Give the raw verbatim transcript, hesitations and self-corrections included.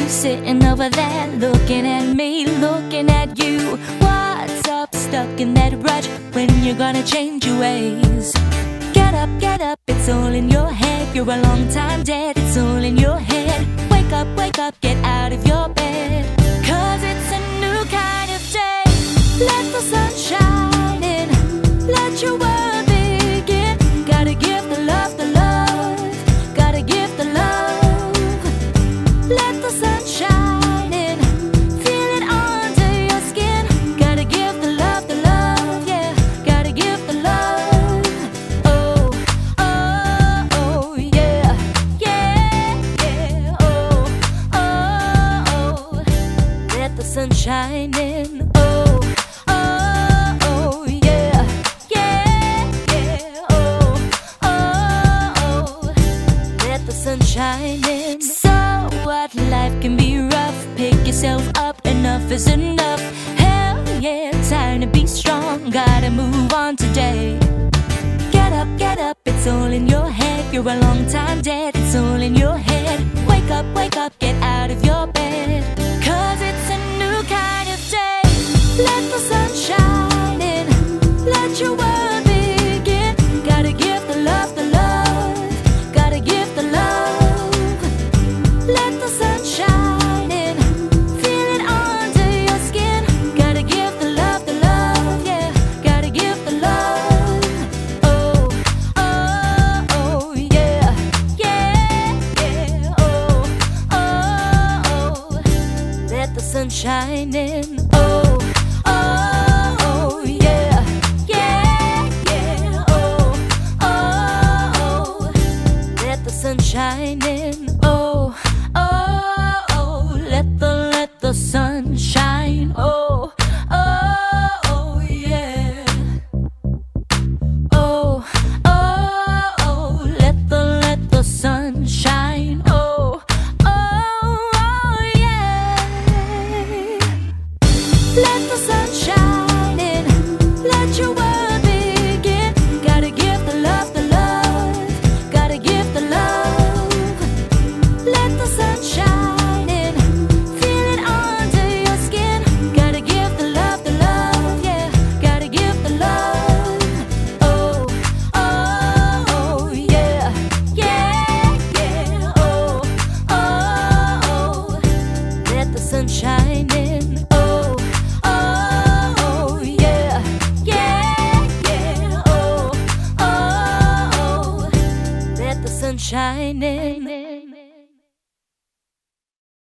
sitting over there, looking at me, looking at you. What's up, stuck in that rut? When you're gonna change your ways? Get up, get up, it's all in your head. You're a long time dead, it's all in your head. Wake up, wake up, get out of your bed, 'cause it's a new kind of day. Let the sun shine in, let your world begin. Gotta give the love, the love, gotta give the love. Let the sun shine in, feel it under your skin. Gotta give the love, the love, yeah, gotta give the love. Oh, oh, oh, yeah, yeah, yeah, oh, oh, oh. Let the sun shine in, oh, oh, oh, yeah, yeah, yeah, oh, oh, oh. Let the sun shine in. So what, life can be rough, pick yourself up, enough is enough. Hell yeah, time to be strong, gotta move on today. Get up, get up, it's all in your head. You're a long time dead, it's all in your head. Wake up, wake up, get out of your bed, 'cause it's a new kind of day. Let the sun shine in, let your world begin. Gotta give the love, the love, gotta give the love. Let the sun shine in, feel it under your skin. Gotta give the love, the love, yeah, gotta give the love. Oh, oh, oh, yeah, yeah, yeah, oh, oh, oh. Let the sun shine in.